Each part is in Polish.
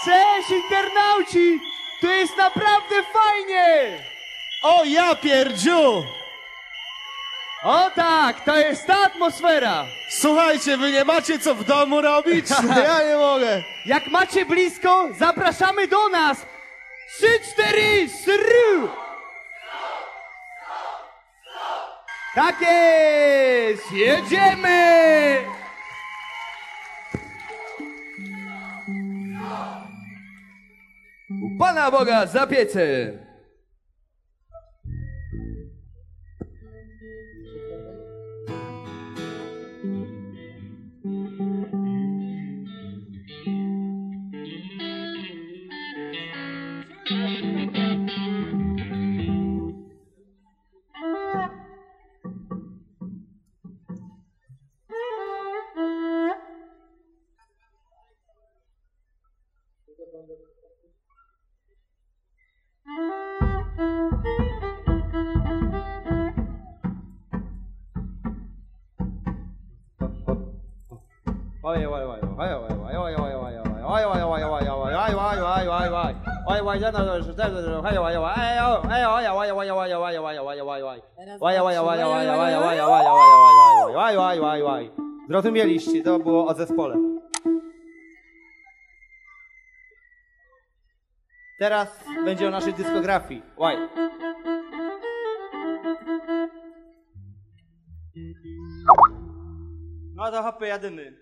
Cześć internauci! To jest naprawdę fajnie! O ja pierdziu! O tak, to jest ta atmosfera! Słuchajcie, wy nie macie co w domu robić? Ja nie mogę. Jak macie blisko, zapraszamy do nas! 3, 4, sru! Tak jest! Jedziemy! U Pana Boga za piecem! Zrozumieliście, to było o zespole. Teraz będzie o naszej dyskografii. Łaj. No to hopy, jadymy.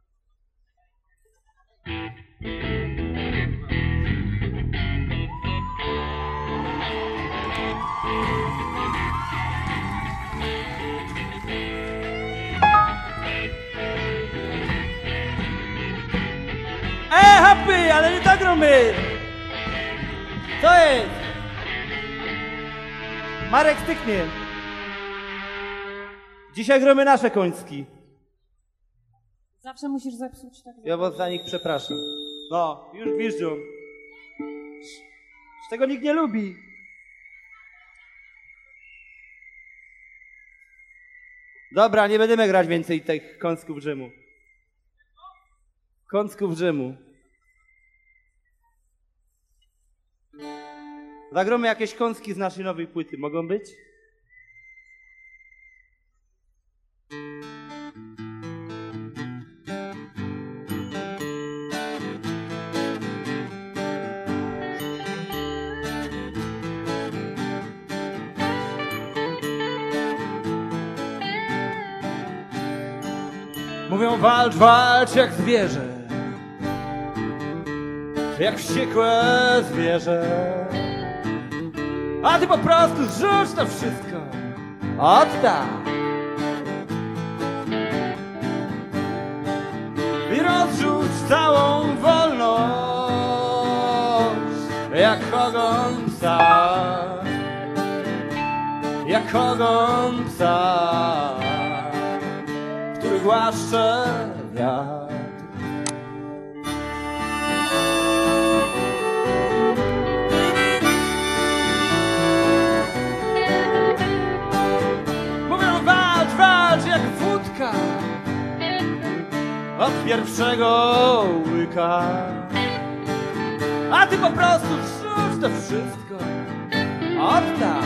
Happy, ale nie tak gromy! Co jest? Marek styknie. Dzisiaj gromy nasze koński. Zawsze musisz zepsuć tak. Ja was za nich przepraszam. No, już gwiżdżą. Tego nikt nie lubi. Dobra, nie będziemy grać więcej tych kąsków dżemu. Kąsków dżemu. Zagromy jakieś kąski z naszej nowej płyty. Mogą być? Mówią walcz, walcz jak zwierzę, jak wściekłe zwierzę. A ty po prostu zrzuć to wszystko. Ot tak. I rozrzuć całą wolność, jak ogon psa. Jak ogon psa, który głaszcze wiatr. Jak wódka od pierwszego łyka. A ty po prostu wrzuć to wszystko. Od tak.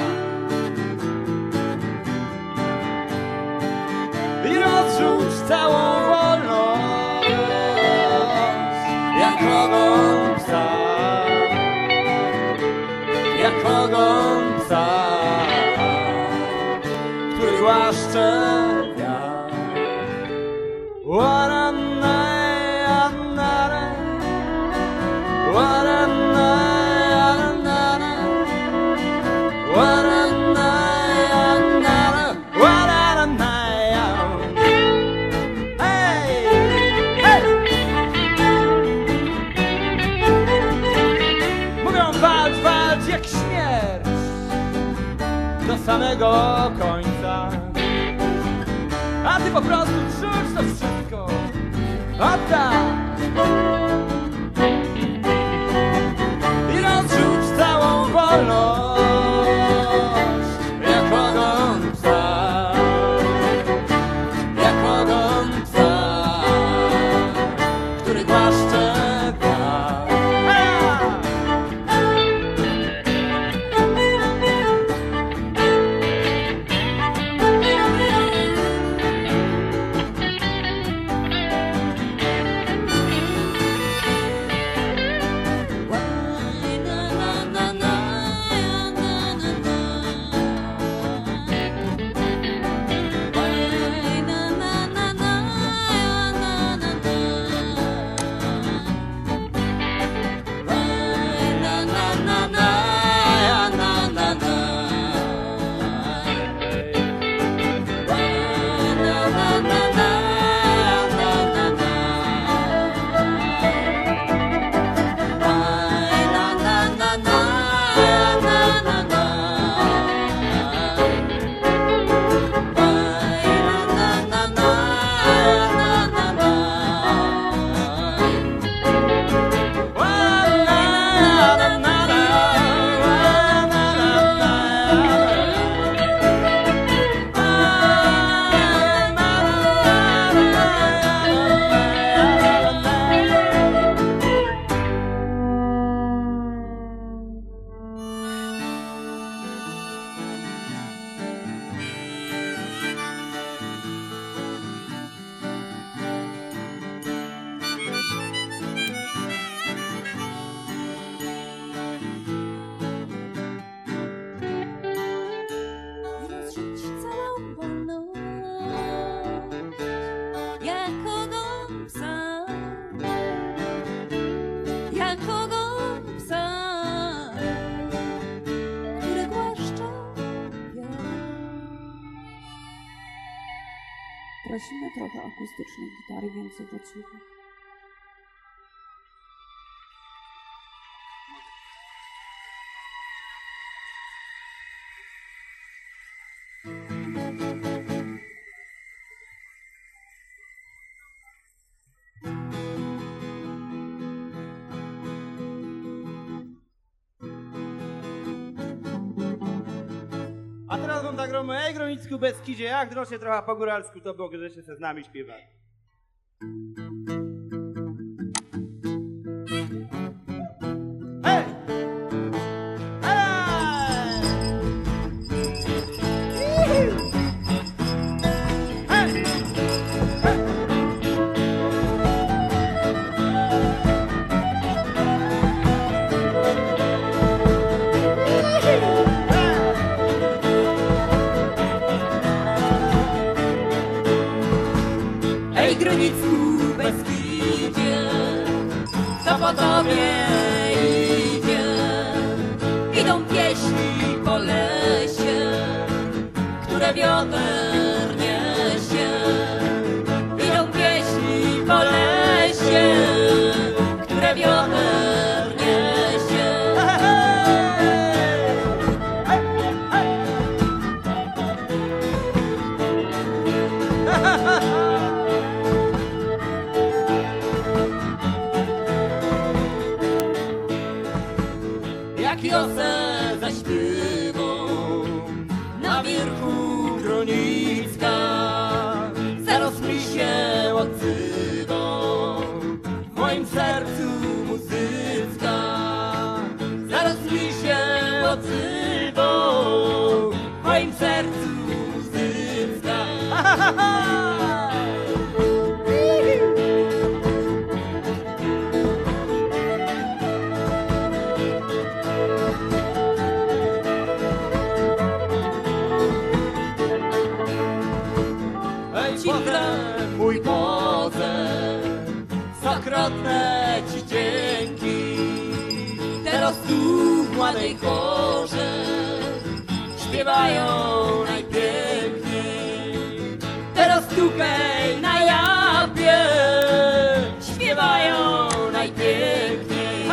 I rozrzuć całą wolność, jak ogon psa. Jak ogon psa, który głaszcze. What a night, a night, what a night, a night, what a night, a night, what a night. Hey, hey. Mówią walcz, walcz jak śmierć do samego końca. A ty po prostu wrzuć to wszystko. O tak. I rozrzuć całą wolność, jak ogon psa. Jak ogon psa, który głaszcze wiatr. dla kogo psa, który głaszcze wiatr. Prosimy trochę akustycznej gitary, więcej podsłuchów. A teraz wam zagromy, ej Gronicku Beskidzie, jak drośnie trochę po góralsku, to było, że się z nami śpiewać. Hej! Hej! Hej! Ej, Gronicku Beskidzie, co po tobie idzie? Idą pieśni po lesie, które wiatr niesie. Idą pieśni po lesie, które wiatr niesie. Jak wiosę zaśpiewą na wierchu Gronicka, zaraz mi się odzywą w moim sercu muzyka. Zaraz mi się odzywą w moim sercu muzyka. Ej, Ci gram mój Boże, stokrotne ci dzięki. Teraz tu w młodej chorze śpiewają najpiękniej. Teraz tutaj na japie śpiewają najpiękniej.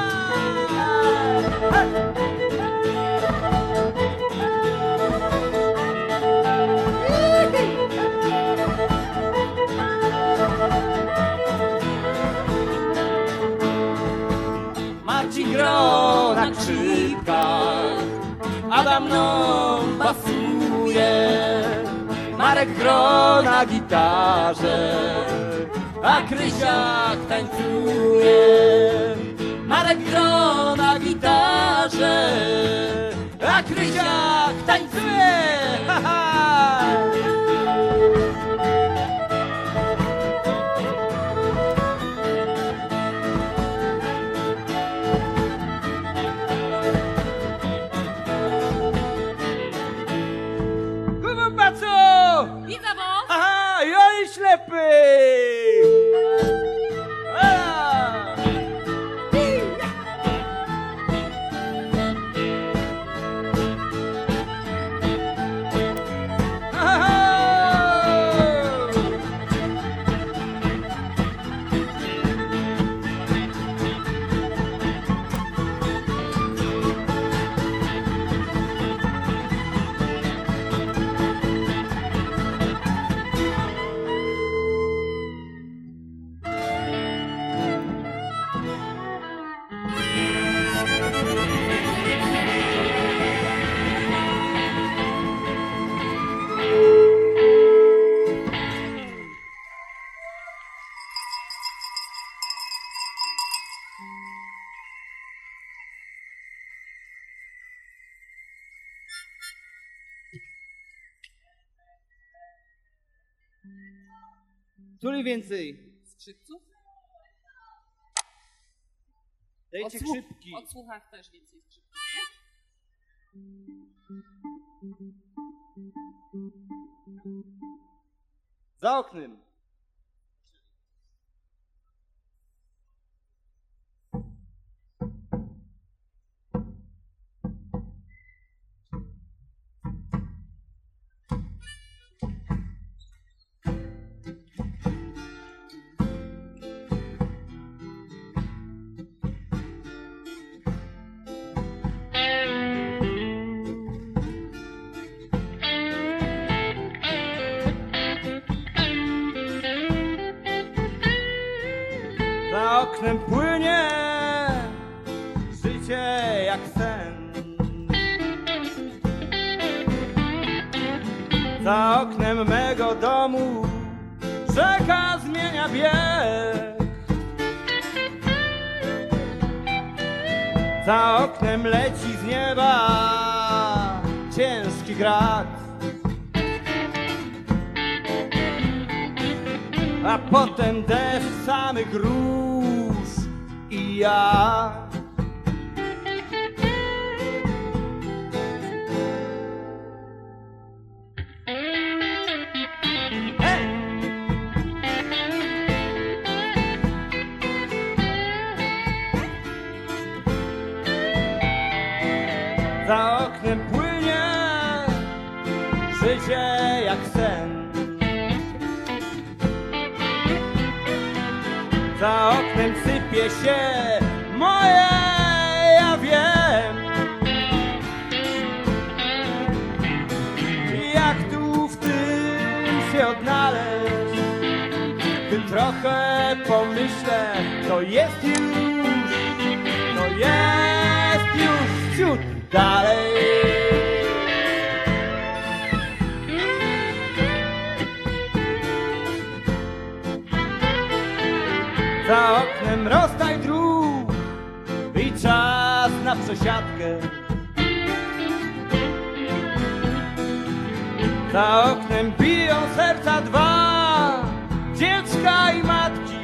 Marcin Gro na skrzypkach, Adam mną basuje, Marek Gro na gitarze, a Krysiak tańcuje. Marek Gro na gitarze, a Krysiak tańcuje. Ha, ha! Kurwa, patrz! Widzę was! Aha, ja i ślepy! A! Aha! Tuli więcej. Skrzypców? Dajcie krzypki. Od słuchach też więcej skrzypców. Za oknem. oknem płynie życie jak sen. Za oknem mego domu rzeka zmienia bieg. Za oknem leci z nieba ciężki grad, a potem deszcz samych róż i ja. Za oknem płynie życie jak sen. Za oknem sypie się moje, ja wiem. Jak tu w tym się odnaleźć? Gdy trochę pomyślę, to jest już ciut dalej. Za oknem rozstaj dróg i czas na przesiadkę. Za oknem biją serca dwa, dziecka i matki.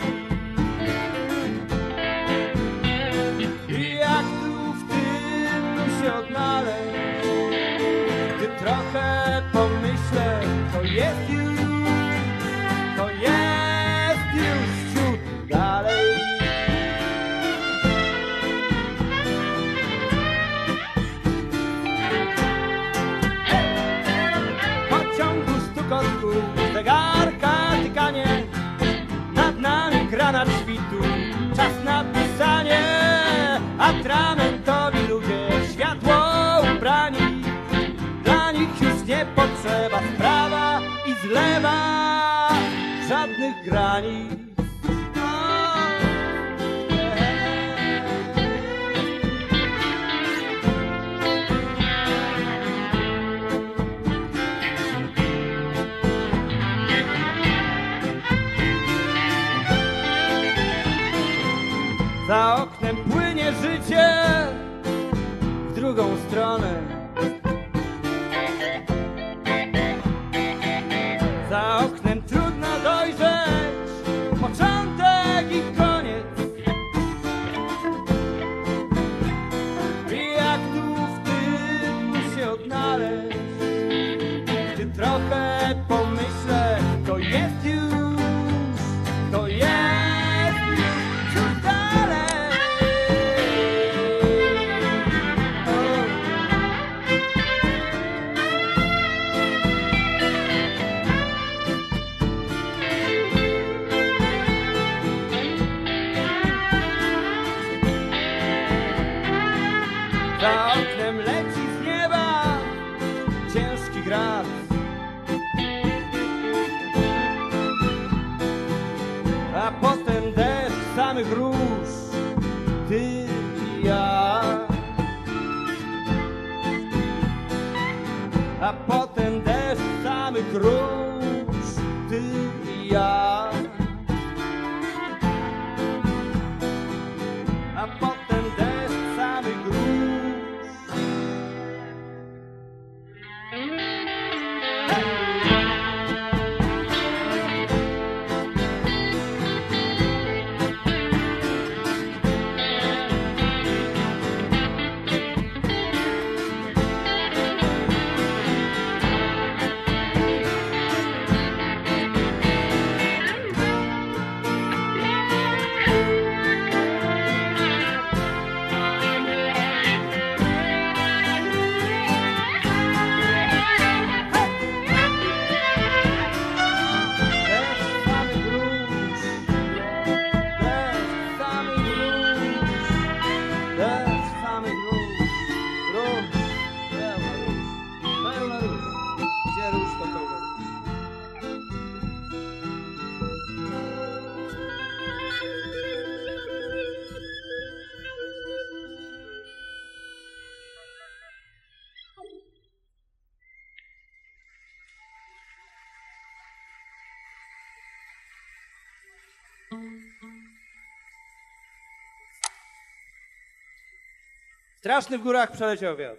I jak tu w tym się odnaleźć? Gdy trochę pomyślę, to jest już ciut dalej. Pociągu stukotku, zegarka tykanie, nad nami granat świtu, czas na pisanie. Atramentowi ludzie światło ubrani, dla nich już nie potrzeba sprawa i z lewa żadnych granic. Za oknem płynie życie w drugą stronę. Za oknem trudno dojrzeć początek i koniec. I jak tu w tym się odnaleźć? Gdy trochę pomyślę, to jest już ciut dalej. Za oknem leci z nieba ciężki grad, a potem deszcz samych róż, ty i ja. A potem deszcz samych róż, ty i ja. A potem deszcz samych róż. Straszny w górach przeleciał wiatr.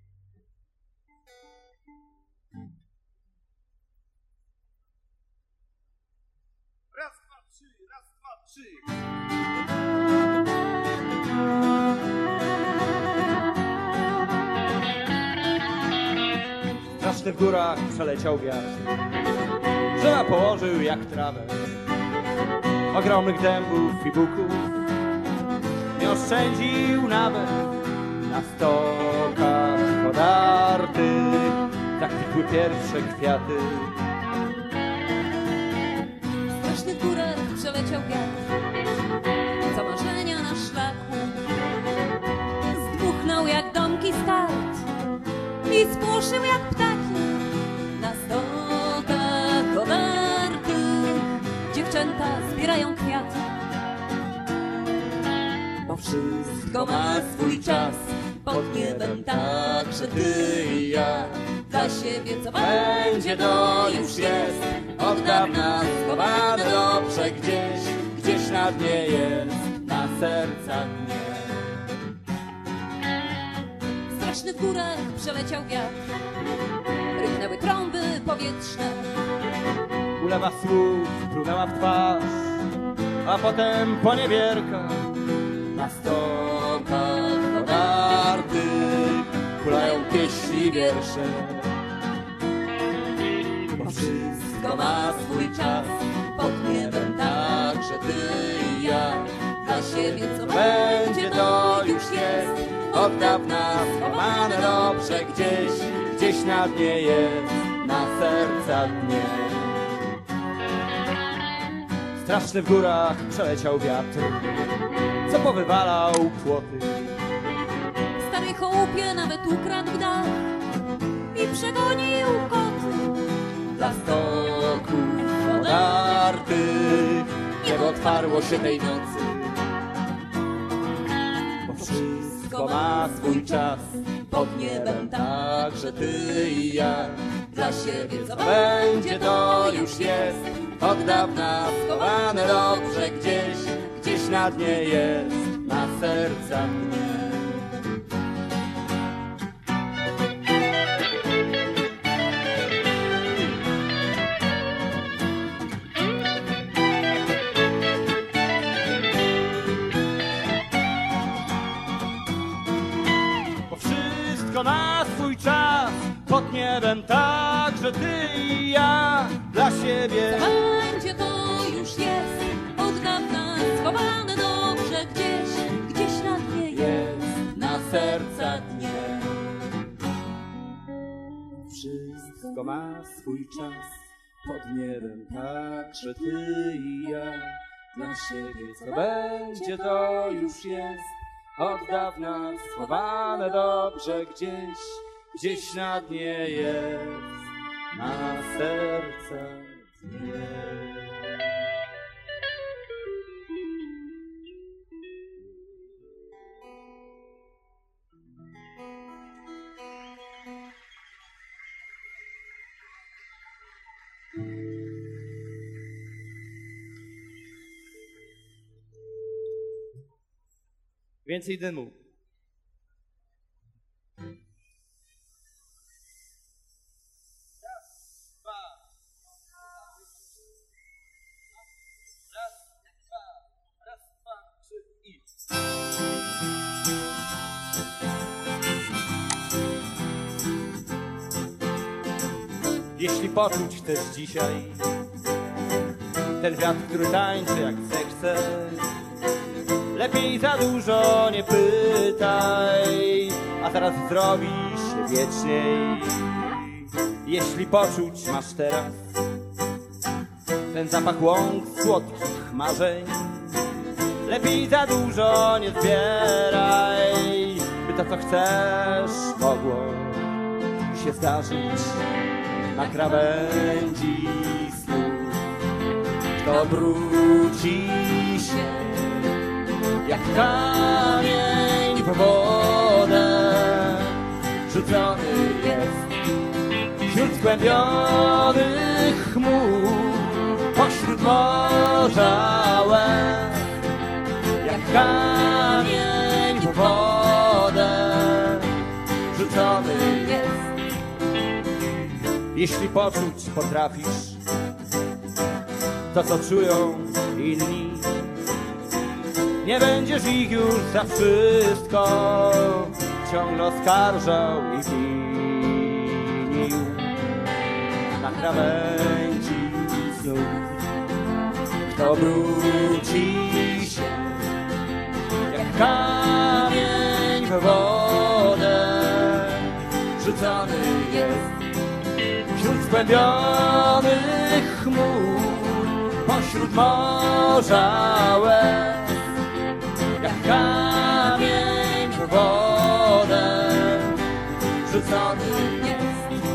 Raz, dwa, trzy, raz, dwa, trzy. Straszny w górach przeleciał wiatr. Drzewa położył jak trawę. Ogromnych dębów i buków nie oszczędził nawet na stokach podartych. Tak kwitły pierwsze kwiaty. W strasznych górach przeleciał wiatr, co marzenia na szlaku. Zdmuchnął jak domki z kart i spłoszył jak ptaki. Na stokach podartych dziewczęta zbierają kwiaty. Bo wszystko ma swój czas pod niebem, tak, że ty i ja. Dla siebie co będzie, to już jest od dawna schowane dobrze gdzieś, Gdzieś na dnie jest, na sercach dnie. w strasznych górach przeleciał wiatr. Ryknęły trąby powietrzne, Ulewa słów plunęła w twarz, a potem poniewierka na stokach podartych kulają pieśni i wiersze. Bo wszystko ma swój czas pod niebem, tak, że ty i ja. dla siebie co Będzie to już jest od dawna schowane dobrze gdzieś, gdzieś na dnie jest, na serca dnie. Straszny w górach przeleciał wiatr, co powywalał płoty. w starej chałupie nawet ukradł dach i przegonił koty. Dla stoków podartych niebo otwarło się tej nocy. Bo wszystko ma swój czas pod niebem, tak, że ty i ja. Dla siebie co Będzie to już jest od dawna schowane dobrze gdzieś, gdzieś na dnie jest, na serca dnie. Bo wszystko ma swój czas pod niebem, tak, że ty i ja. Dla siebie będzie, to już jest od dawna schowane dobrze gdzieś, gdzieś na dnie jest, na serca dnie. Wszystko ma swój czas pod niebem, tak, że ty i ja. Dla siebie co będzie, to już jest od dawna schowane dobrze gdzieś, gdzieś na dnie jest, na serca dnie. Więcej dymu. Jeśli poczuć chcesz dzisiaj ten wiatr, który tańczy jak zechce, lepiej za dużo nie pytaj, a zaraz zrobi się wieczniej. Jeśli poczuć masz teraz ten zapach łąk, słodkich marzeń, lepiej za dużo nie zbieraj, by to co chcesz mogło się zdarzyć na krawędzi snów. Kto obróci się jak kamień w wodę, rzucony jest wśród skłębionych chmur, pośród morza łez, jak kamień w wodę, Jeśli poczuć potrafisz to, co czują inni, nie będziesz ich już za wszystko ciągle oskarżał i winił. Na krawędzi znów kto brudzi się jak kamień w wodę, rzucony jest wśród skłębionych chmur, pośród morza łez, jak kamień w wodę, rzucony jest.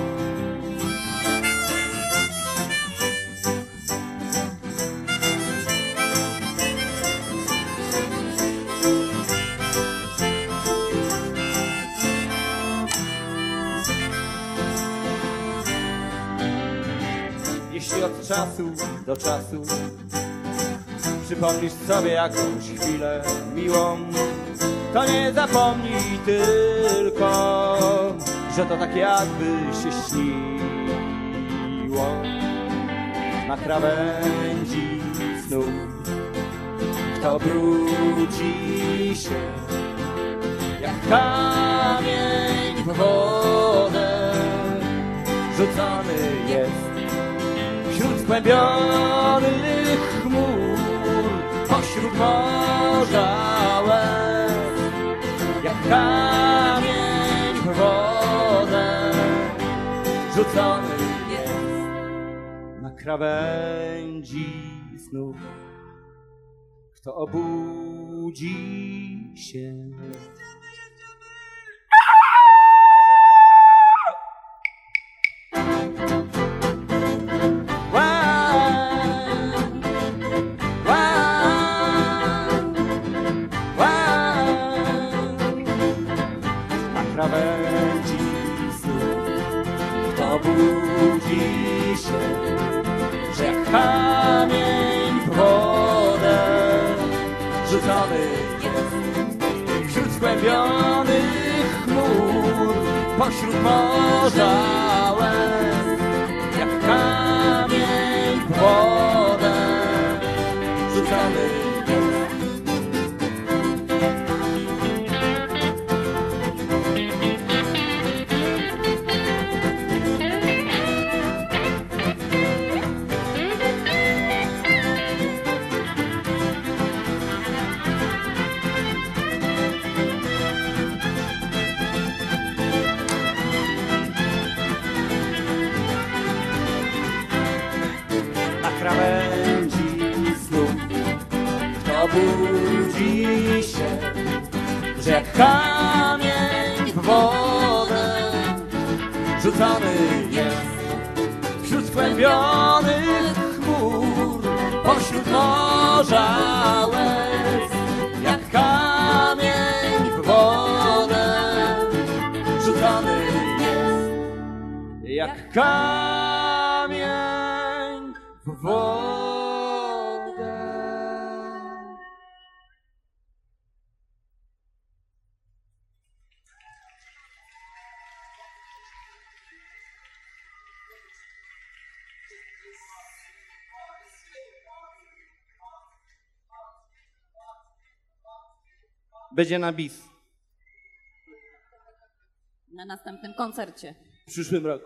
Jeśli od czasu do czasu przypomnisz sobie jakąś chwilę miłą, to nie zapomnij tylko, że to tak jakby się śniło. Na krawędzi snu kto brudzi się jak kamień w wodę, rzucony jest wśród skłębionych chmur, pośród morza łez, jak kamień w wodę, rzucony jest. Na krawędzi znów kto obudzi się. Krawędzi snów kto budzi się, że jak kamień w wodę, rzucony jest wśród skłębionych chmur, pośród morza łez, jak kamień w wodę, rzucony jest. Krawędzi snów kto budzi się, że jak kamień w wodę, rzucony jest wśród skłębionych chmur, pośród morza łez, jak kamień w wodę, rzucony jest, jak kamień w wodę. Będzie na bis Na następnym koncercie. w przyszłym roku.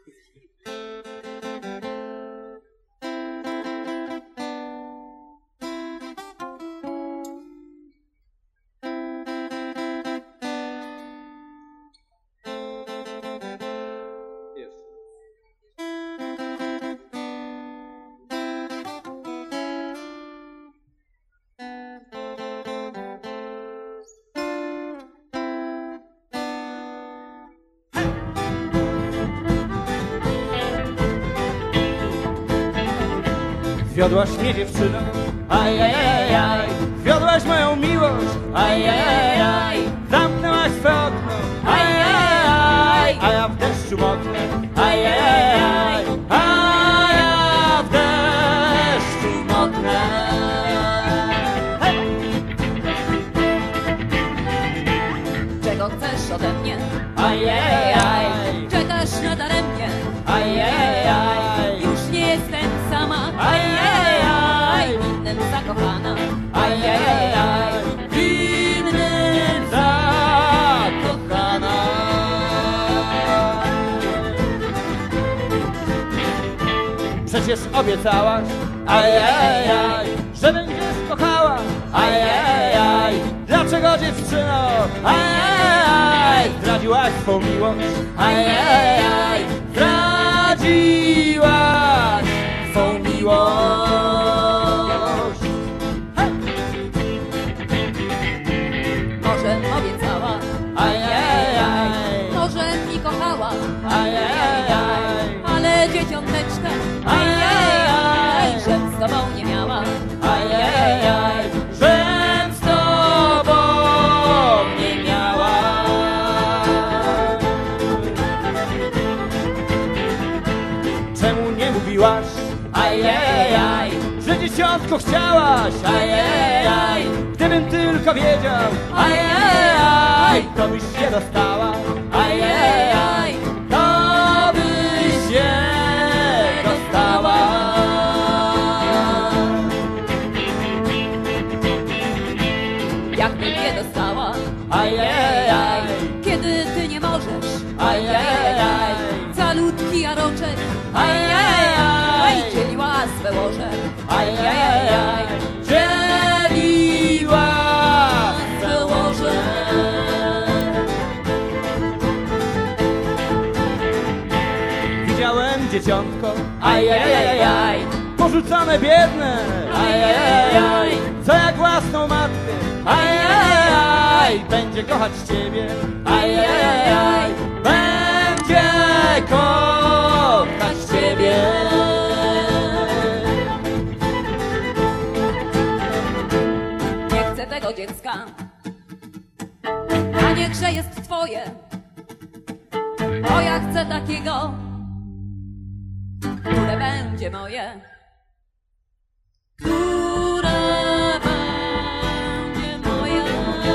Zwiodłaś mnie dziewczyno, ajajajaj, zwiodłaś moją miłość, ajajajaj, zamknęłaś swe okno, ajajaj, a ja w deszczu moknę, ajajaj, a ja w deszczu moknę. Hej! Czego chcesz ode mnie? Ajajaj, Czekasz nadaremnie? ajajaj. przecież obiecałaś, ajajaj, że będziesz kochała, ajajaj. Dlaczego dziewczyno, ajajaj, zdradziłaś swą miłość, ajajaj, zdradziłaś swą miłość. Może obiecała, Ajajaj, może mi kochała, ajajaj, ale dzieciąteczka, ajajaj, żem z tobą nie miała. ajajaj, żem z tobą nie miała. Czemu nie mówiłaś, ajajaj, że dzieciątko chciałaś, ajajaj, gdybym tylko wiedział, ajajaj, to byś się dostała, ajajaj, to byś się dostała. Jakby nie dostała, Ajajaj, kiedy ty nie możesz, ajajaj, calutki jaroczek, ajajaj, dzieliła swe łoże, ajajaj, dzieliła swe łoże. Widziałem dzieciątko, ajajajaj, porzucone biedne, ajajaj, co jak własną matkę, ajajaj, będzie kochać ciebie, ajajaj, będzie kochać ciebie. Nie chcę tego dziecka, a niechże jest twoje, bo ja chcę takiego, które będzie moje, które będzie moje.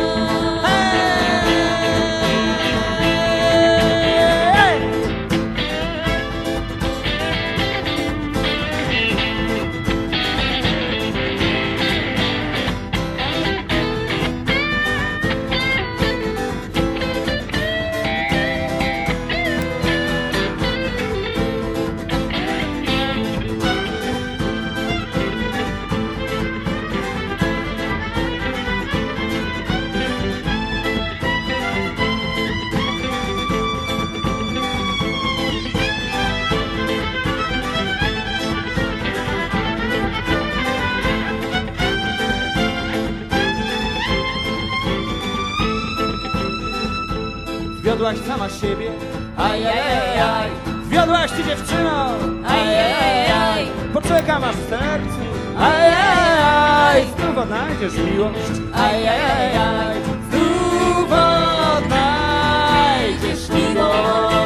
Zwiodłaś sama siebie, ajajaj, zwiodłaś ty dziewczyno, ajajaj, poczekam aż w sercu, ajajaj, znów odnajdziesz miłość, ajajaj, znów odnajdziesz miłość.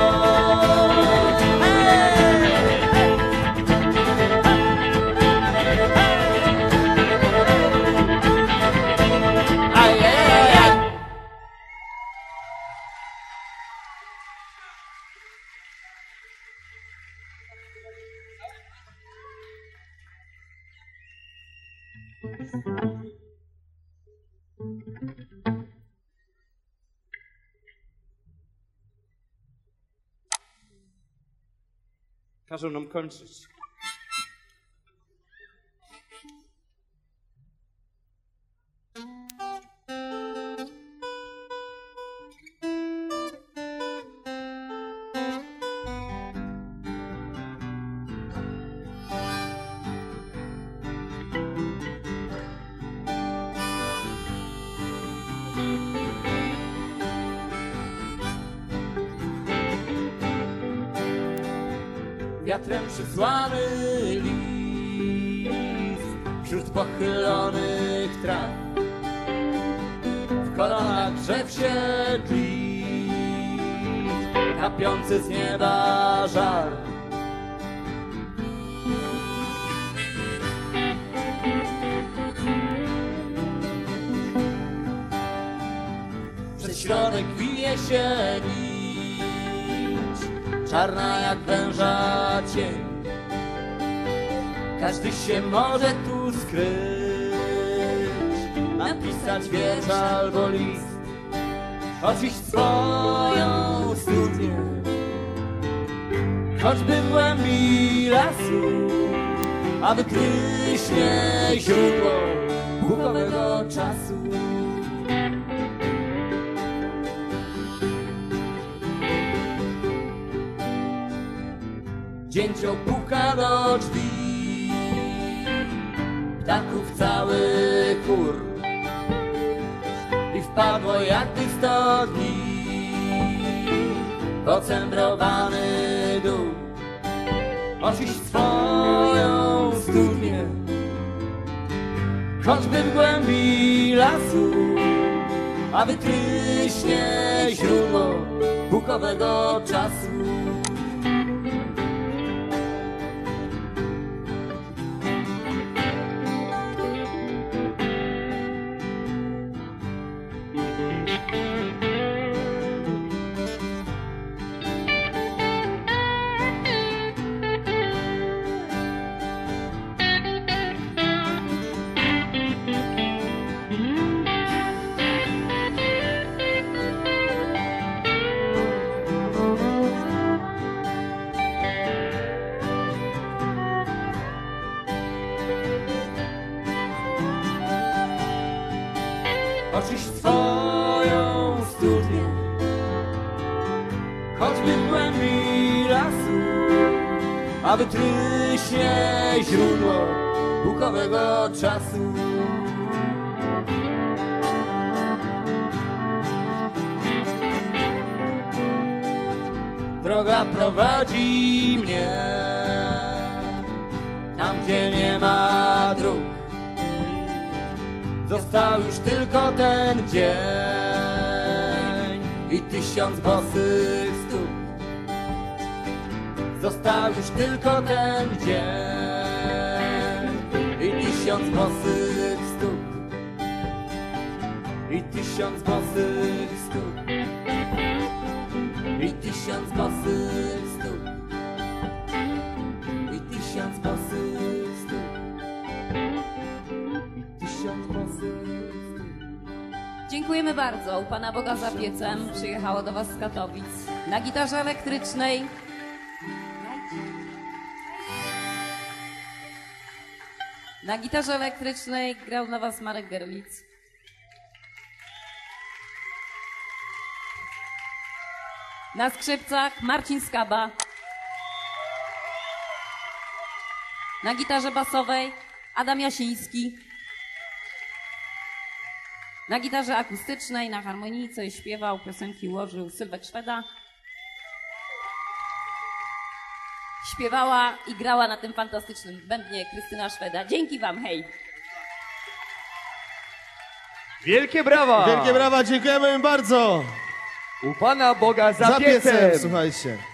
Ajajaj. Każą nam kończyć. Wiatrem przysłany list wśród pochylonych traw, w koronach drzew się tli, kapiący z nieba żar. Przez środek wije się nić, czarna jak węża cień. Każdy się może tu skryć, napisać wiersz albo list, oczyść swoją studnię, choćby w głębi lasu. a wytryśnie źródło bukowego czasu. Dzięcioł puka do drzwi, ptaków cały chór i wpadło jak tych 100 dni w ocembrowany dół. Oczyść swoją studnię, choćby w głębi lasu, a wytryśnie źródło bukowego czasu. Oczyść swoją studnię, choćby w głębi lasu, a wytryśnie źródło bukowego czasu. Droga prowadzi mnie tam, gdzie nie ma dróg. Został już tylko ten dzień i 1000 bosych stóp. Został już tylko ten dzień i 1000 bosych stóp. I 1000 bosych stóp. I 1000 bosych stóp. I 1000 bosych stóp. Dziękujemy bardzo. U Pana Boga za piecem przyjechało do Was z Katowic. Na gitarze elektrycznej grał dla Was Marek Gerlitz. Na skrzypcach Marcin Skaba. Na gitarze basowej Adam Jasiński. Na gitarze akustycznej, na harmonijce śpiewał, piosenki ułożył Sylwek Szweda. Śpiewała i grała na tym fantastycznym bębnie Krystyna Szweda. Dzięki Wam, hej! Wielkie brawa! Wielkie brawa, dziękujemy im bardzo. U Pana Boga za Za piecem, piecem! słuchajcie.